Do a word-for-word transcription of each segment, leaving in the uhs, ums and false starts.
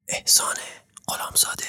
احسان غلامزاده.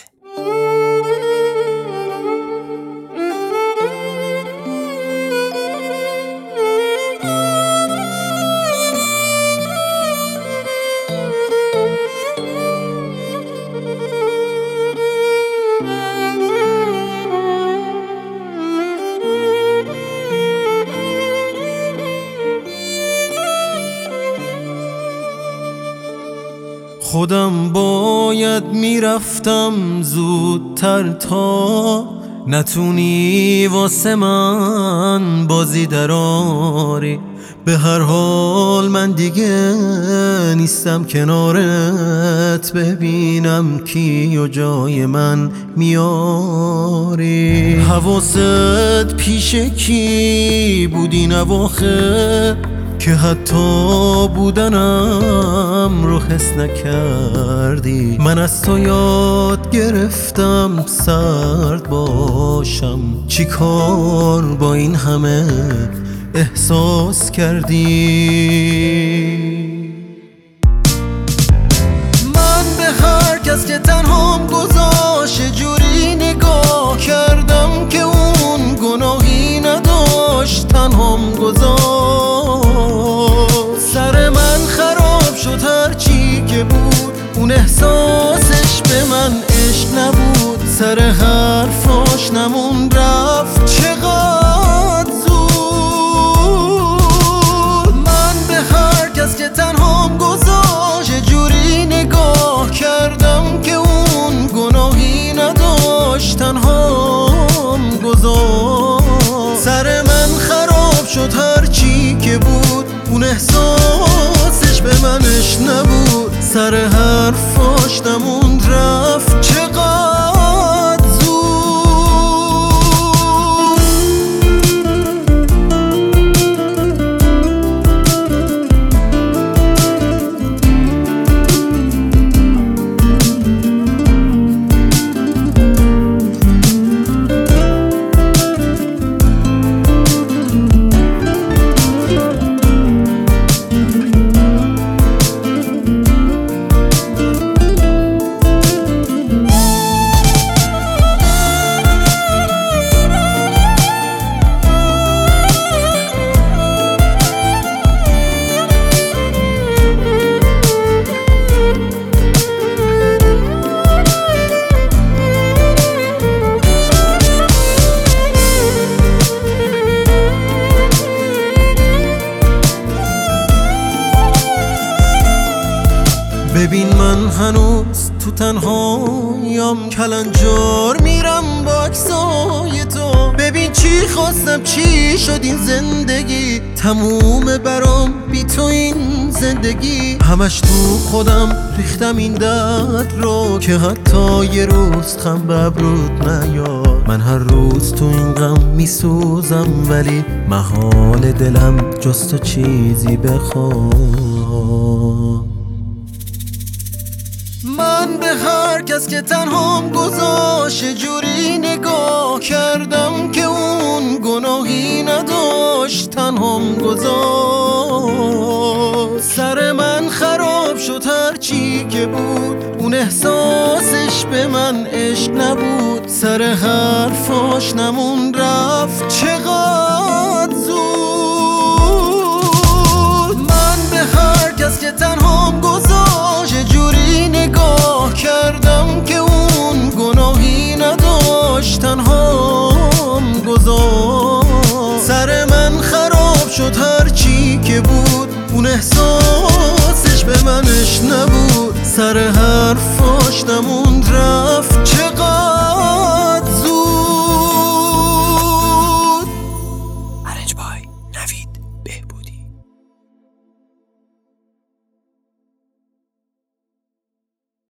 خودم باید میرفتم زودتر تا نتونی واسه من بازی دراری. به هر حال من دیگه نیستم کنارت، ببینم کی و جای من میاری. حواست پیش کی بود این اواخر که حتی بودنم رو حس نکردی؟ من از تو یاد گرفتم سرد باشم، چی کار با این همه احساس کردی؟ من به هر کس که تنهام گذاشت جوری نگاه کردم که اون گناهی نداشت تنهام گذاشت. سر من خراب شد هرچی که بود، اون احساسش به من عشق نبود. سر حرفاش نمون رفت چقدر زود. من به هر کس که تنهام گذاشت جوری نگاه کردم که اون گناهی نداشت تنهام گذاشت. سر من خراب شد هرچی که بود، اون احساسش به منش نبود. سر حرفاش نموند رفت چقدر زود. ببین من هنوز تو تنهایم، کلنجار میرم با عکسای تو. ببین چی خواستم چی شد این زندگی، تموم برام بی تو این زندگی. همش تو خودم ریختم این درد رو که حتی یه روز خم به ابرود نیاد. من هر روز تو این غم میسوزم ولی محال دلم جز تو چیزی بخواد. من به هر کس که تنهام گذاشت جوری نگاه کردم که اون گناهی نداشت تنهام گذاشت. سر من خراب شد هرچی که بود، اون احساسش به من عشق نبود. سر حرفاش نمون رفت چقدر زود. من به هر کس که تنهام گذاشت جوری نگاه کردم که اون گناهی نداشت تنهام گذاشت. سر من خراب شد هرچی که بود، اون احساسش به منش نبود. سر حرفاش نموند رفت